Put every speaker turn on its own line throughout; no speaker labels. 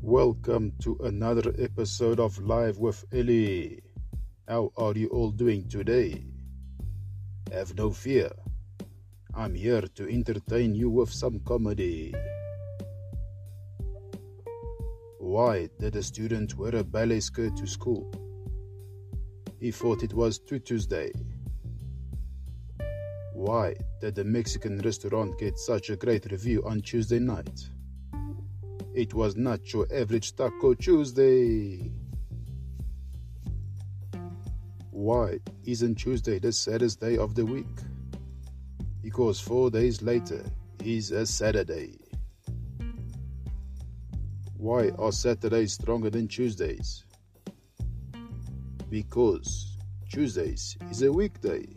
Welcome to another episode of Live with Ellie. How are you all doing today? Have no fear. I'm here to entertain you with some comedy. Why did a student wear a ballet skirt to school? He thought it was Tuesday. Why did the Mexican restaurant get such a great review on Tuesday night? It was not your average Taco Tuesday. Why isn't Tuesday the saddest day of the week? Because 4 days later is a Saturday. Why are Saturdays stronger than Tuesdays? Because Tuesdays is a weekday.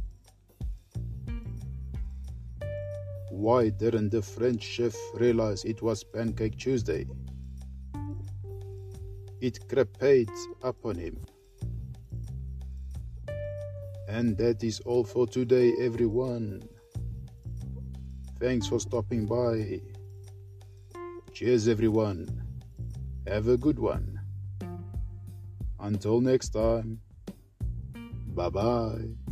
Why didn't the French chef realize it was Pancake Tuesday? It creped upon him. And that is all for today, everyone. Thanks for stopping by. Cheers, everyone. Have a good one. Until next time. Bye-bye.